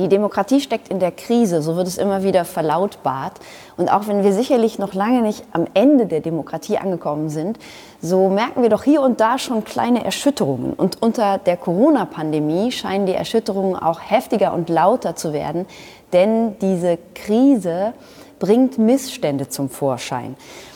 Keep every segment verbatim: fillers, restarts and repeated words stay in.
Die Demokratie steckt in der Krise, so wird es immer wieder verlautbart. Und auch wenn wir sicherlich noch lange nicht am Ende der Demokratie angekommen sind, so merken wir doch hier und da schon kleine Erschütterungen. Und unter der Corona-Pandemie scheinen die Erschütterungen auch heftiger und lauter zu werden, denn diese Krise bringt Missstände zum Vorschein.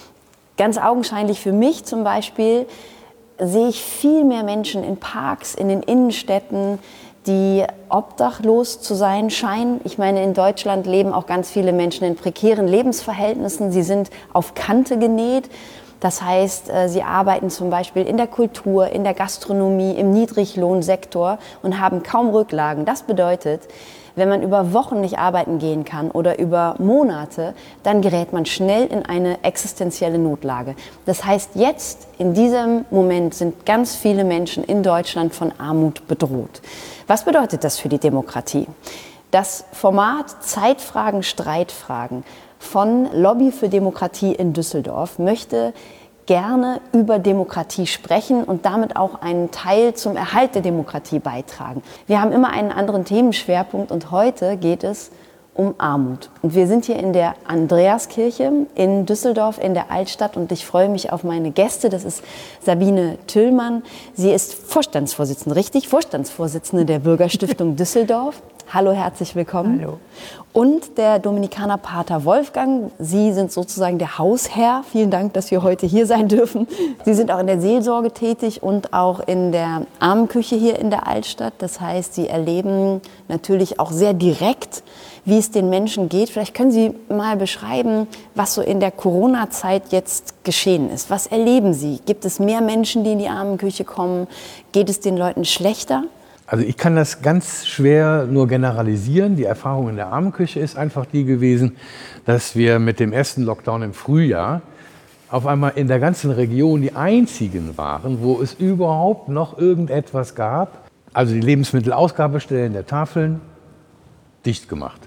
Ganz augenscheinlich für mich zum Beispiel sehe ich viel mehr Menschen in Parks, in den Innenstädten, die obdachlos zu sein scheinen. Ich meine, in Deutschland leben auch ganz viele Menschen in prekären Lebensverhältnissen. Sie sind auf Kante genäht. Das heißt, sie arbeiten zum Beispiel in der Kultur, in der Gastronomie, im Niedriglohnsektor und haben kaum Rücklagen. Das bedeutet, wenn man über Wochen nicht arbeiten gehen kann oder über Monate, dann gerät man schnell in eine existenzielle Notlage. Das heißt, jetzt, in diesem Moment, sind ganz viele Menschen in Deutschland von Armut bedroht. Was bedeutet das für die Demokratie? Das Format Zeitfragen, Streitfragen von Lobby für Demokratie in Düsseldorf möchte gerne über Demokratie sprechen und damit auch einen Teil zum Erhalt der Demokratie beitragen. Wir haben immer einen anderen Themenschwerpunkt und heute geht es um Armut. Und wir sind hier in der Andreaskirche in Düsseldorf in der Altstadt und ich freue mich auf meine Gäste. Das ist Sabine Tüllmann. Sie ist Vorstandsvorsitzende, richtig? Vorstandsvorsitzende der Bürgerstiftung Düsseldorf. Hallo, herzlich willkommen. Hallo. Und der Dominikanerpater Wolfgang. Sie sind sozusagen der Hausherr. Vielen Dank, dass wir heute hier sein dürfen. Sie sind auch in der Seelsorge tätig und auch in der Armenküche hier in der Altstadt. Das heißt, Sie erleben natürlich auch sehr direkt, wie es den Menschen geht. Vielleicht können Sie mal beschreiben, was so in der Corona-Zeit jetzt geschehen ist. Was erleben Sie? Gibt es mehr Menschen, die in die Armenküche kommen? Geht es den Leuten schlechter? Also ich kann das ganz schwer nur generalisieren. Die Erfahrung in der Armenküche ist einfach die gewesen, dass wir mit dem ersten Lockdown im Frühjahr auf einmal in der ganzen Region die einzigen waren, wo es überhaupt noch irgendetwas gab. Also die Lebensmittelausgabestellen der Tafeln dicht gemacht.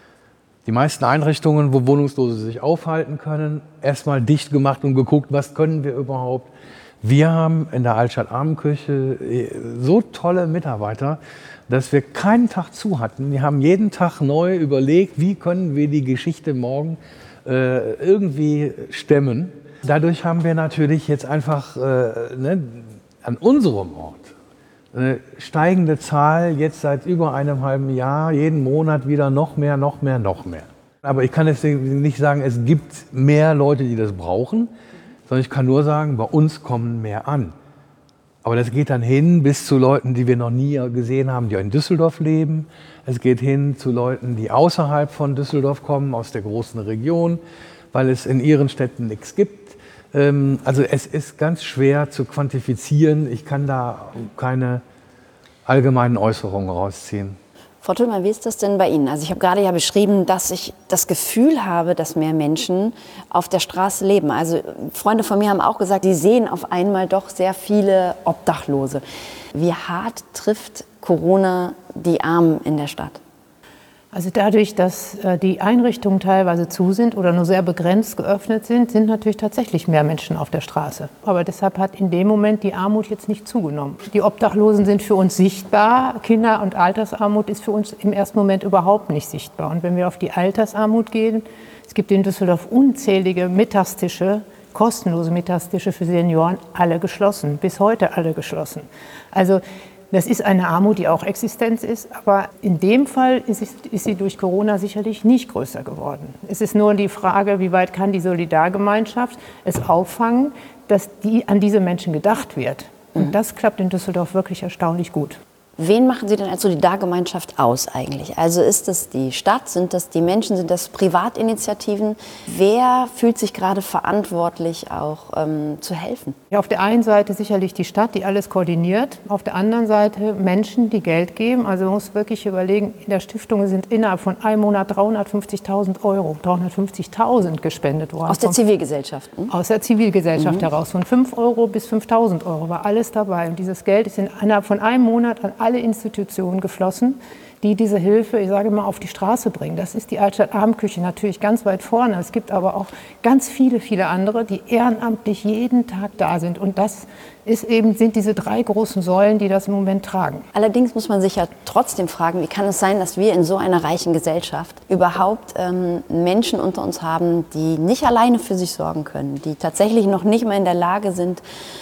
Die meisten Einrichtungen, wo Wohnungslose sich aufhalten können, erstmal dicht gemacht und geguckt, was können wir überhaupt. Wir haben in der Altstadt Armenküche so tolle Mitarbeiter, dass wir keinen Tag zu hatten. Die haben jeden Tag neu überlegt, wie können wir die Geschichte morgen äh, irgendwie stemmen. Dadurch haben wir natürlich jetzt einfach äh, ne, an unserem Ort eine steigende Zahl, jetzt seit über einem halben Jahr, jeden Monat wieder noch mehr, noch mehr, noch mehr. Aber ich kann jetzt nicht sagen, es gibt mehr Leute, die das brauchen, sondern ich kann nur sagen, bei uns kommen mehr an. Aber das geht dann hin bis zu Leuten, die wir noch nie gesehen haben, die in Düsseldorf leben. Es geht hin zu Leuten, die außerhalb von Düsseldorf kommen, aus der großen Region, weil es in ihren Städten nichts gibt. Also es ist ganz schwer zu quantifizieren. Ich kann da keine allgemeinen Äußerungen rausziehen. Frau Tüllmann, wie ist das denn bei Ihnen? Also ich habe gerade ja beschrieben, dass ich das Gefühl habe, dass mehr Menschen auf der Straße leben. Also Freunde von mir haben auch gesagt, die sehen auf einmal doch sehr viele Obdachlose. Wie hart trifft Corona die Armen in der Stadt? Also dadurch, dass die Einrichtungen teilweise zu sind oder nur sehr begrenzt geöffnet sind, sind natürlich tatsächlich mehr Menschen auf der Straße. Aber deshalb hat in dem Moment die Armut jetzt nicht zugenommen. Die Obdachlosen sind für uns sichtbar. Kinder- und Altersarmut ist für uns im ersten Moment überhaupt nicht sichtbar. Und wenn wir auf die Altersarmut gehen, es gibt in Düsseldorf unzählige Mittagstische, kostenlose Mittagstische für Senioren, alle geschlossen, bis heute alle geschlossen. Also das ist eine Armut, die auch Existenz ist, aber in dem Fall ist, es, ist sie durch Corona sicherlich nicht größer geworden. Es ist nur die Frage, wie weit kann die Solidargemeinschaft es auffangen, dass die, an diese Menschen gedacht wird. Und das klappt in Düsseldorf wirklich erstaunlich gut. Wen machen Sie denn als Solidargemeinschaft aus eigentlich? Also ist das die Stadt, sind das die Menschen, sind das Privatinitiativen? Wer fühlt sich gerade verantwortlich, auch ähm, zu helfen? Ja, auf der einen Seite sicherlich die Stadt, die alles koordiniert. Auf der anderen Seite Menschen, die Geld geben. Also man muss wirklich überlegen, in der Stiftung sind innerhalb von einem Monat dreihundertfünfzigtausend Euro, dreihundertfünfzigtausend gespendet worden. Aus der Zivilgesellschaft? Hm? Aus der Zivilgesellschaft Mhm. heraus. Von fünf Euro bis fünftausend Euro war alles dabei. Und dieses Geld ist innerhalb von einem Monat an alle Institutionen geflossen, die diese Hilfe, ich sage mal, auf die Straße bringen. Das ist die Altstadt Armenküche natürlich ganz weit vorne. Es gibt aber auch ganz viele, viele andere, die ehrenamtlich jeden Tag da sind. Und das ist eben, sind diese drei großen Säulen, die das im Moment tragen. Allerdings muss man sich ja trotzdem fragen, wie kann es sein, dass wir in so einer reichen Gesellschaft überhaupt ähm, Menschen unter uns haben, die nicht alleine für sich sorgen können, die tatsächlich noch nicht mal in der Lage sind,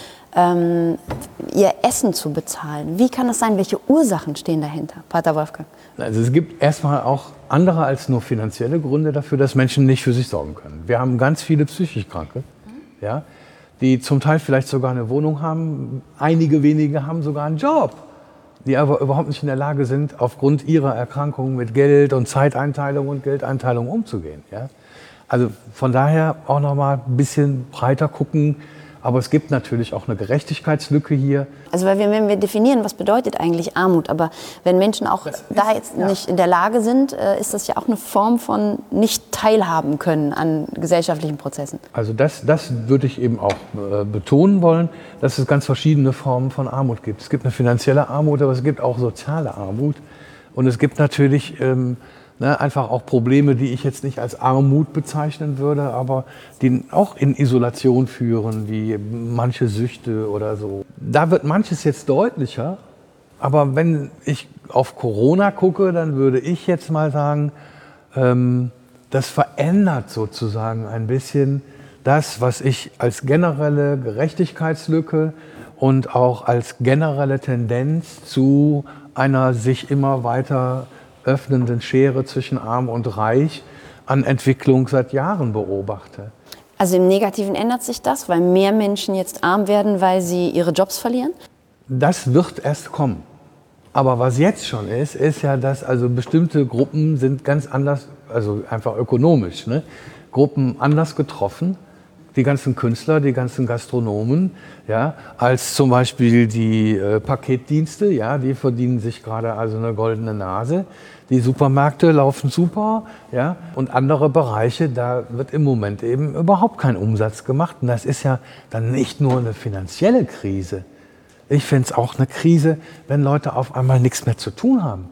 ähm, ihr Essen zu bezahlen. Wie kann es sein? Welche Ursachen stehen dahinter, Pater Wolfgang? Also es gibt erstmal auch andere als nur finanzielle Gründe dafür, dass Menschen nicht für sich sorgen können. Wir haben ganz viele psychisch Kranke, ja, die zum Teil vielleicht sogar eine Wohnung haben. Einige wenige haben sogar einen Job, die aber überhaupt nicht in der Lage sind, aufgrund ihrer Erkrankung mit Geld und Zeiteinteilung und Geldeinteilung umzugehen. Ja. Also von daher auch noch mal ein bisschen breiter gucken. Aber es gibt natürlich auch eine Gerechtigkeitslücke hier. Also weil wir, wenn wir definieren, was bedeutet eigentlich Armut, aber wenn Menschen auch ist, da jetzt ja. nicht in der Lage sind, ist das ja auch eine Form von nicht teilhaben können an gesellschaftlichen Prozessen. Also das, das würde ich eben auch äh, betonen wollen, dass es ganz verschiedene Formen von Armut gibt. Es gibt eine finanzielle Armut, aber es gibt auch soziale Armut. Und es gibt natürlich ähm, Ne, einfach auch Probleme, die ich jetzt nicht als Armut bezeichnen würde, aber die auch in Isolation führen, wie manche Süchte oder so. Da wird manches jetzt deutlicher, aber wenn ich auf Corona gucke, dann würde ich jetzt mal sagen, ähm, das verändert sozusagen ein bisschen das, was ich als generelle Gerechtigkeitslücke und auch als generelle Tendenz zu einer sich immer weiter öffnenden Schere zwischen Arm und Reich an Entwicklung seit Jahren beobachte. Also im Negativen ändert sich das, weil mehr Menschen jetzt arm werden, weil sie ihre Jobs verlieren? Das wird erst kommen. Aber was jetzt schon ist, ist ja, dass also bestimmte Gruppen sind ganz anders, also einfach ökonomisch, ne? Gruppen anders getroffen. Die ganzen Künstler, die ganzen Gastronomen, ja, als zum Beispiel die äh, Paketdienste, ja, die verdienen sich gerade also eine goldene Nase. Die Supermärkte laufen super, ja, und andere Bereiche, da wird im Moment eben überhaupt kein Umsatz gemacht. Und das ist ja dann nicht nur eine finanzielle Krise. Ich finde es auch eine Krise, wenn Leute auf einmal nichts mehr zu tun haben,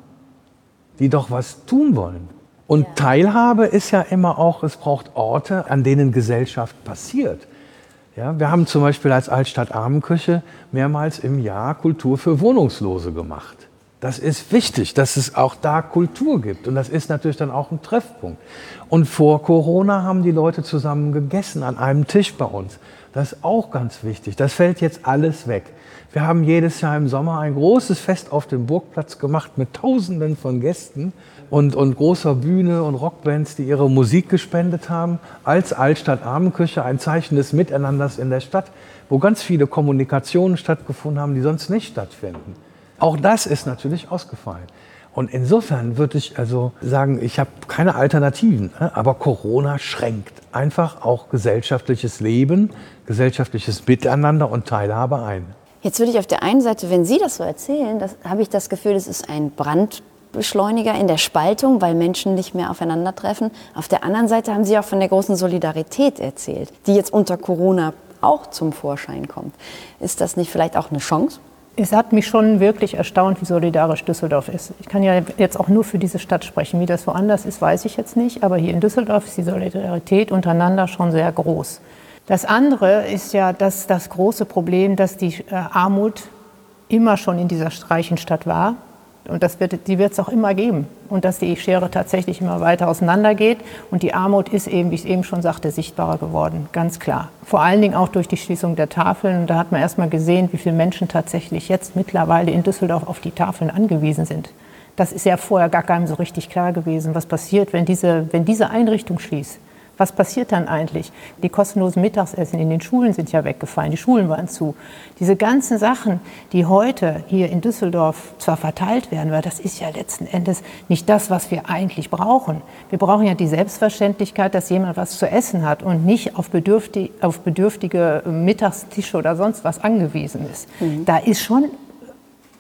die doch was tun wollen. Und ja. Teilhabe ist ja immer auch, es braucht Orte, an denen Gesellschaft passiert. Ja, wir haben zum Beispiel als Altstadt Armenküche mehrmals im Jahr Kultur für Wohnungslose gemacht. Das ist wichtig, dass es auch da Kultur gibt. Und das ist natürlich dann auch ein Treffpunkt. Und vor Corona haben die Leute zusammen gegessen an einem Tisch bei uns. Das ist auch ganz wichtig. Das fällt jetzt alles weg. Wir haben jedes Jahr im Sommer ein großes Fest auf dem Burgplatz gemacht mit Tausenden von Gästen und, und großer Bühne und Rockbands, die ihre Musik gespendet haben, als Altstadt Armenküche, ein Zeichen des Miteinanders in der Stadt, wo ganz viele Kommunikationen stattgefunden haben, die sonst nicht stattfinden. Auch das ist natürlich ausgefallen. Und insofern würde ich also sagen, ich habe keine Alternativen, aber Corona schränkt einfach auch gesellschaftliches Leben, gesellschaftliches Miteinander und Teilhabe ein. Jetzt würde ich auf der einen Seite, wenn Sie das so erzählen, das, habe ich das Gefühl, das ist ein Brandbeschleuniger in der Spaltung, weil Menschen nicht mehr aufeinandertreffen. Auf der anderen Seite haben Sie auch von der großen Solidarität erzählt, die jetzt unter Corona auch zum Vorschein kommt. Ist das nicht vielleicht auch eine Chance? Es hat mich schon wirklich erstaunt, wie solidarisch Düsseldorf ist. Ich kann ja jetzt auch nur für diese Stadt sprechen. Wie das woanders ist, weiß ich jetzt nicht. Aber hier in Düsseldorf ist die Solidarität untereinander schon sehr groß. Das andere ist ja das, das große Problem, dass die äh, Armut immer schon in dieser reichen Stadt war. Und das wird, die wird es auch immer geben. Und dass die Schere tatsächlich immer weiter auseinandergeht. Und die Armut ist eben, wie ich eben schon sagte, sichtbarer geworden, ganz klar. Vor allen Dingen auch durch die Schließung der Tafeln. Und da hat man erst mal gesehen, wie viele Menschen tatsächlich jetzt mittlerweile in Düsseldorf auf die Tafeln angewiesen sind. Das ist ja vorher gar keinem so richtig klar gewesen, was passiert, wenn diese, wenn diese Einrichtung schließt. Was passiert dann eigentlich? Die kostenlosen Mittagsessen in den Schulen sind ja weggefallen, die Schulen waren zu. Diese ganzen Sachen, die heute hier in Düsseldorf zwar verteilt werden, weil das ist ja letzten Endes nicht das, was wir eigentlich brauchen. Wir brauchen ja die Selbstverständlichkeit, dass jemand was zu essen hat und nicht auf, bedürftig, auf bedürftige Mittagstische oder sonst was angewiesen ist. Mhm. Da ist schon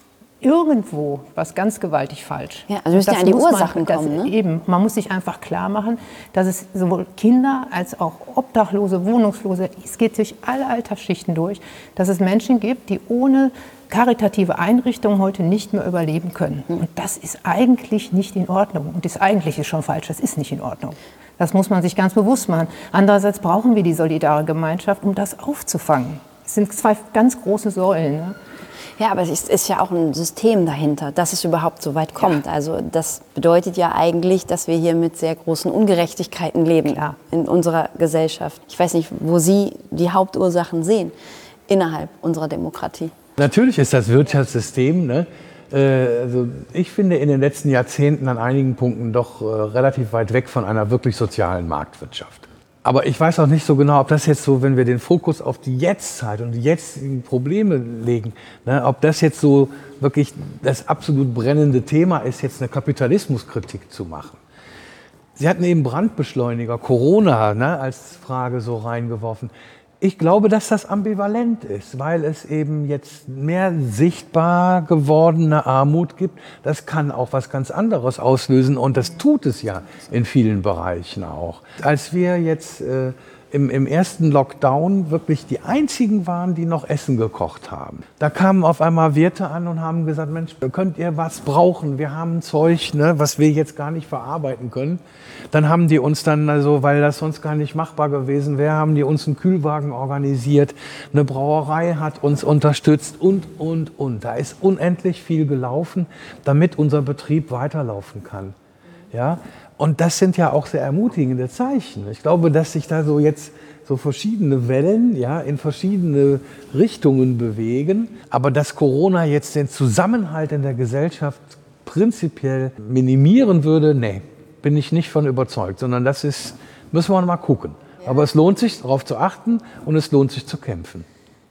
irgendwo was ganz gewaltig falsch. Ja, also wir müssen ja an die Ursachen man, kommen. Das, ne? Eben, man muss sich einfach klar machen, dass es sowohl Kinder als auch Obdachlose, Wohnungslose, es geht durch alle Altersschichten durch, dass es Menschen gibt, die ohne karitative Einrichtungen heute nicht mehr überleben können. Und das ist eigentlich nicht in Ordnung. Und das eigentlich ist schon falsch, das ist nicht in Ordnung. Das muss man sich ganz bewusst machen. Andererseits brauchen wir die solidare Gemeinschaft, um das aufzufangen. Es sind zwei ganz große Säulen. Ne? Ja, aber es ist ja auch ein System dahinter, dass es überhaupt so weit kommt. Ja. Also das bedeutet ja eigentlich, dass wir hier mit sehr großen Ungerechtigkeiten leben. Klar. In unserer Gesellschaft. Ich weiß nicht, wo Sie die Hauptursachen sehen innerhalb unserer Demokratie. Natürlich ist das Wirtschaftssystem, ne, äh, also ich finde in den letzten Jahrzehnten an einigen Punkten doch äh, relativ weit weg von einer wirklich sozialen Marktwirtschaft. Aber ich weiß auch nicht so genau, ob das jetzt so, wenn wir den Fokus auf die Jetztzeit und die jetzigen Probleme legen, ne, ob das jetzt so wirklich das absolut brennende Thema ist, jetzt eine Kapitalismuskritik zu machen. Sie hatten eben Brandbeschleuniger, Corona, ne, als Frage so reingeworfen. Ich glaube, dass das ambivalent ist, weil es eben jetzt mehr sichtbar gewordene Armut gibt. Das kann auch was ganz anderes auslösen und das tut es ja in vielen Bereichen auch. Als wir jetzt äh, im, im ersten Lockdown wirklich die einzigen waren, die noch Essen gekocht haben, da kamen auf einmal Wirte an und haben gesagt, Mensch, könnt ihr was brauchen? Wir haben Zeug, ne, was wir jetzt gar nicht verarbeiten können. Dann haben die uns dann, also, weil das sonst gar nicht machbar gewesen wäre, haben die uns einen Kühlwagen organisiert. Eine Brauerei hat uns unterstützt und, und, und. Da ist unendlich viel gelaufen, damit unser Betrieb weiterlaufen kann. Ja? Und das sind ja auch sehr ermutigende Zeichen. Ich glaube, dass sich da so jetzt so verschiedene Wellen, ja, in verschiedene Richtungen bewegen. Aber dass Corona jetzt den Zusammenhalt in der Gesellschaft prinzipiell minimieren würde, nee. Bin ich nicht von überzeugt, sondern das ist, müssen wir mal gucken. Aber es lohnt sich, darauf zu achten und es lohnt sich zu kämpfen.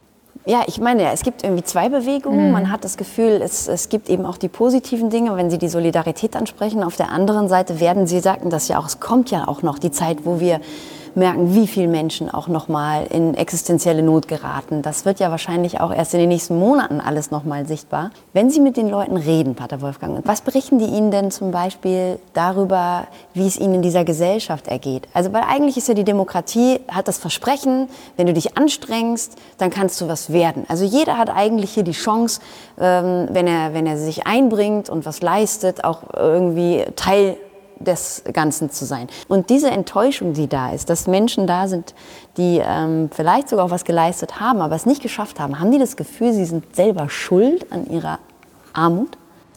Ja, ich meine, es gibt irgendwie zwei Bewegungen. Mhm. Man hat das Gefühl, es, es gibt eben auch die positiven Dinge, wenn Sie die Solidarität ansprechen. Auf der anderen Seite werden Sie, sagten das ja auch, es kommt ja auch noch die Zeit, wo wir merken, wie viele Menschen auch noch mal in existenzielle Not geraten. Das wird ja wahrscheinlich auch erst in den nächsten Monaten alles noch mal sichtbar. Wenn Sie mit den Leuten reden, Pater Wolfgang, was berichten die Ihnen denn zum Beispiel darüber, wie es ihnen in dieser Gesellschaft ergeht? Also, weil eigentlich ist ja die Demokratie, hat das Versprechen, wenn du dich anstrengst, dann kannst du was werden. Also jeder hat eigentlich hier die Chance, ähm, wenn er, wenn er sich einbringt und was leistet, auch irgendwie Teil des Ganzen zu sein. Und diese Enttäuschung, die da ist, dass Menschen da sind, die ähm, vielleicht sogar auch was geleistet haben, aber es nicht geschafft haben, haben die das Gefühl, sie sind selber schuld an ihrer Armut?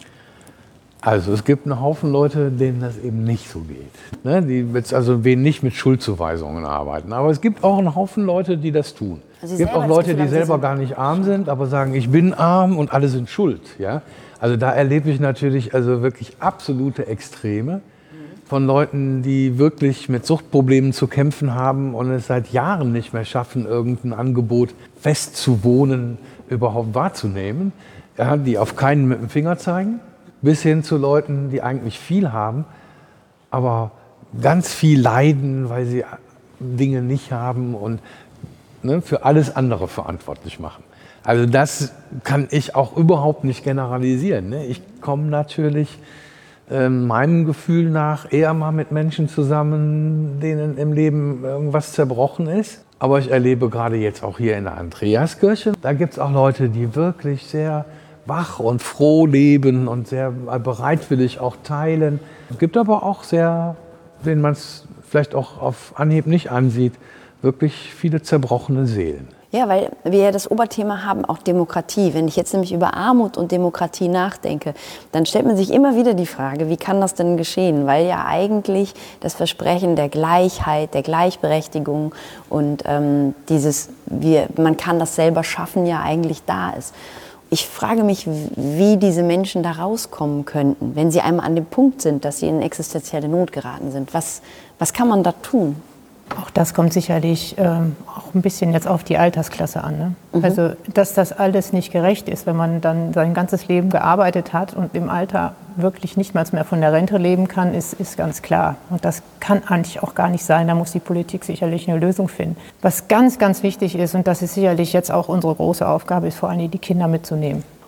Also es gibt einen Haufen Leute, denen das eben nicht so geht. Ne? Die jetzt also nicht mit Schuldzuweisungen arbeiten. Aber es gibt auch einen Haufen Leute, die das tun. Also es gibt auch Leute, die selber gar nicht arm sind, aber sagen, ich bin arm und alle sind schuld. Ja? Also da erlebe ich natürlich also wirklich absolute Extreme von Leuten, die wirklich mit Suchtproblemen zu kämpfen haben und es seit Jahren nicht mehr schaffen, irgendein Angebot fest zu wohnen überhaupt wahrzunehmen, ja, die auf keinen mit dem Finger zeigen, bis hin zu Leuten, die eigentlich viel haben, aber ganz viel leiden, weil sie Dinge nicht haben und ne, für alles andere verantwortlich machen. Also das kann ich auch überhaupt nicht generalisieren. Ne? Ich komme natürlich meinem Gefühl nach eher mal mit Menschen zusammen, denen im Leben irgendwas zerbrochen ist. Aber ich erlebe gerade jetzt auch hier in der Andreaskirche, da gibt es auch Leute, die wirklich sehr wach und froh leben und sehr bereitwillig auch teilen. Es gibt aber auch sehr, denen man es vielleicht auch auf Anhieb nicht ansieht, wirklich viele zerbrochene Seelen. Ja, weil wir ja das Oberthema haben, auch Demokratie. Wenn ich jetzt nämlich über Armut und Demokratie nachdenke, dann stellt man sich immer wieder die Frage, wie kann das denn geschehen? Weil ja eigentlich das Versprechen der Gleichheit, der Gleichberechtigung und ähm, dieses, wir, man kann das selber schaffen, ja eigentlich da ist. Ich frage mich, wie diese Menschen da rauskommen könnten, wenn sie einmal an dem Punkt sind, dass sie in existenzielle Not geraten sind. Was, was kann man da tun? Auch das kommt sicherlich ähm, auch ein bisschen jetzt auf die Altersklasse an. Ne? Mhm. Also, dass das alles nicht gerecht ist, wenn man dann sein ganzes Leben gearbeitet hat und im Alter wirklich nicht mal mehr von der Rente leben kann, ist, ist ganz klar. Und das kann eigentlich auch gar nicht sein. Da muss die Politik sicherlich eine Lösung finden. Was ganz, ganz wichtig ist, und das ist sicherlich jetzt auch unsere große Aufgabe, ist vor allem die Kinder mitzunehmen.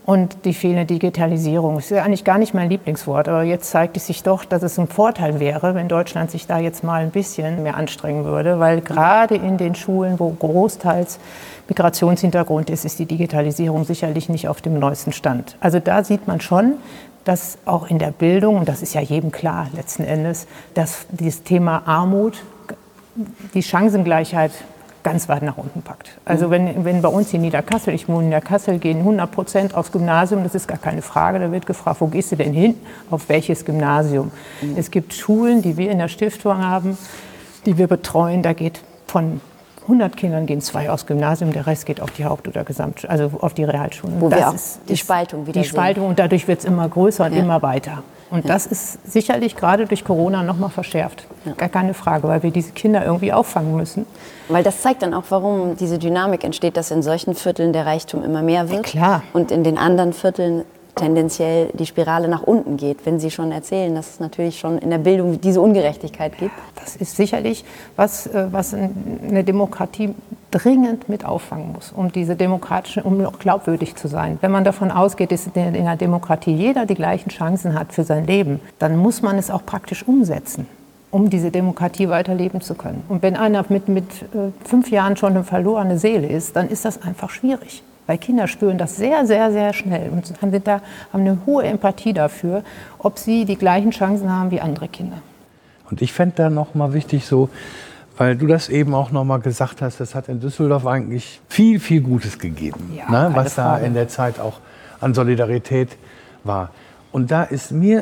Und die fehlende Digitalisierung ist ja eigentlich gar nicht mein Lieblingswort, aber jetzt zeigt es sich doch, dass es ein Vorteil wäre, wenn Deutschland sich da jetzt mal ein bisschen mehr anstrengen würde, weil gerade in den Schulen, wo großteils Migrationshintergrund ist, ist die Digitalisierung sicherlich nicht auf dem neuesten Stand. Also da sieht man schon, dass auch in der Bildung, und das ist ja jedem klar letzten Endes, dass dieses Thema Armut die Chancengleichheit ganz weit nach unten packt. Also wenn, wenn bei uns in Niederkassel, ich wohne in Niederkassel, gehen hundert Prozent aufs Gymnasium, das ist gar keine Frage, da wird gefragt, wo gehst du denn hin, auf welches Gymnasium? Mhm. Es gibt Schulen, die wir in der Stiftung haben, die wir betreuen, da geht von hundert Kindern gehen zwei aufs Gymnasium, der Rest geht auf die Haupt- oder Gesamt, also auf die Realschulen. Wo das wir auch ist, die Spaltung wieder Die Spaltung sehen. Und dadurch wird es immer größer und ja. immer weiter. Und ja. das ist sicherlich gerade durch Corona noch mal verschärft. Ja. Gar keine Frage, weil wir diese Kinder irgendwie auffangen müssen. Weil das zeigt dann auch, warum diese Dynamik entsteht, dass in solchen Vierteln der Reichtum immer mehr wird. Ja, klar. Und in den anderen Vierteln tendenziell die Spirale nach unten geht, wenn Sie schon erzählen, dass es natürlich schon in der Bildung diese Ungerechtigkeit gibt. Das ist sicherlich was, was eine Demokratie dringend mit auffangen muss, um diese demokratischen, um noch glaubwürdig zu sein. Wenn man davon ausgeht, dass in einer Demokratie jeder die gleichen Chancen hat für sein Leben, dann muss man es auch praktisch umsetzen, um diese Demokratie weiterleben zu können. Und wenn einer mit, mit fünf Jahren schon eine verlorene Seele ist, dann ist das einfach schwierig. Weil Kinder spüren das sehr, sehr, sehr schnell und haben, da, haben eine hohe Empathie dafür, ob sie die gleichen Chancen haben wie andere Kinder. Und ich fände da noch mal wichtig so, weil du das eben auch noch mal gesagt hast, das hat in Düsseldorf eigentlich viel, viel Gutes gegeben, ja, ne, was da in der Zeit auch an Solidarität war. Und da ist mir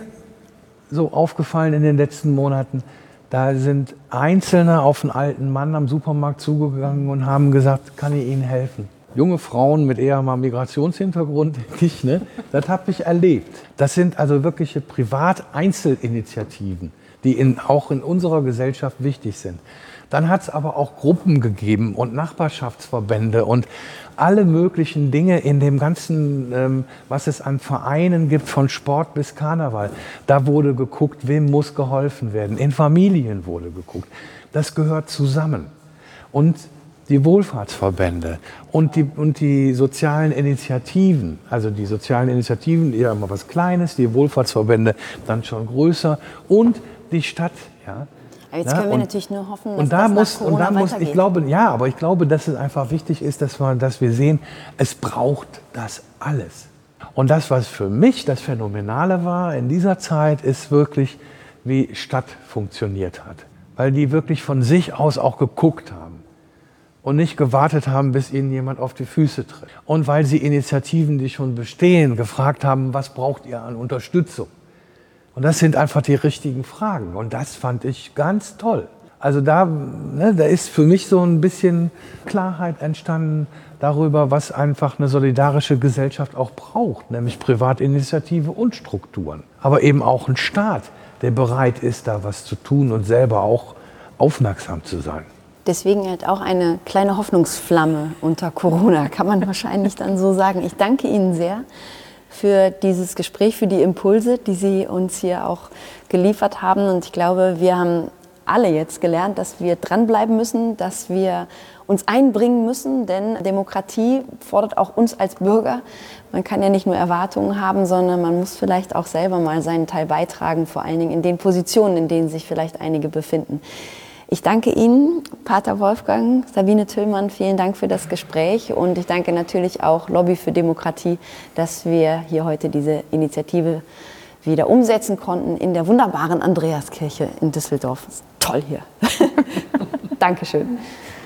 so aufgefallen in den letzten Monaten, da sind Einzelne auf einen alten Mann am Supermarkt zugegangen und haben gesagt, kann ich Ihnen helfen? Junge Frauen mit eher mal Migrationshintergrund, ich, ne? Das habe ich erlebt. Das sind also wirkliche Privat-Einzelinitiativen, die in, auch in unserer Gesellschaft wichtig sind. Dann hat es aber auch Gruppen gegeben und Nachbarschaftsverbände und alle möglichen Dinge in dem ganzen, ähm, was es an Vereinen gibt, von Sport bis Karneval. Da wurde geguckt, wem muss geholfen werden. In Familien wurde geguckt. Das gehört zusammen. Und die Wohlfahrtsverbände und die, und die sozialen Initiativen, also die sozialen Initiativen, eher immer was Kleines, die Wohlfahrtsverbände dann schon größer und die Stadt. Ja. Aber jetzt ja, können wir und, natürlich nur hoffen, dass und da das muss, nach Corona und da muss, weitergeht. ich glaube, ja, aber ich glaube, dass es einfach wichtig ist, dass wir, dass wir sehen, es braucht das alles. Und das, was für mich das Phänomenale war in dieser Zeit, ist wirklich, wie Stadt funktioniert hat. Weil die wirklich von sich aus auch geguckt haben. Und nicht gewartet haben, bis ihnen jemand auf die Füße tritt. Und weil sie Initiativen, die schon bestehen, gefragt haben, was braucht ihr an Unterstützung? Und das sind einfach die richtigen Fragen. Und das fand ich ganz toll. Also da, ne, da ist für mich so ein bisschen Klarheit entstanden darüber, was einfach eine solidarische Gesellschaft auch braucht. Nämlich Privatinitiative und Strukturen. Aber eben auch ein Staat, der bereit ist, da was zu tun und selber auch aufmerksam zu sein. Deswegen halt auch eine kleine Hoffnungsflamme unter Corona, kann man wahrscheinlich dann so sagen. Ich danke Ihnen sehr für dieses Gespräch, für die Impulse, die Sie uns hier auch geliefert haben. Und ich glaube, wir haben alle jetzt gelernt, dass wir dranbleiben müssen, dass wir uns einbringen müssen, denn Demokratie fordert auch uns als Bürger. Man kann ja nicht nur Erwartungen haben, sondern man muss vielleicht auch selber mal seinen Teil beitragen, vor allen Dingen in den Positionen, in denen sich vielleicht einige befinden. Ich danke Ihnen, Pater Wolfgang, Sabine Tüllmann, vielen Dank für das Gespräch und ich danke natürlich auch Lobby für Demokratie, dass wir hier heute diese Initiative wieder umsetzen konnten in der wunderbaren Andreaskirche in Düsseldorf. Toll hier. Dankeschön.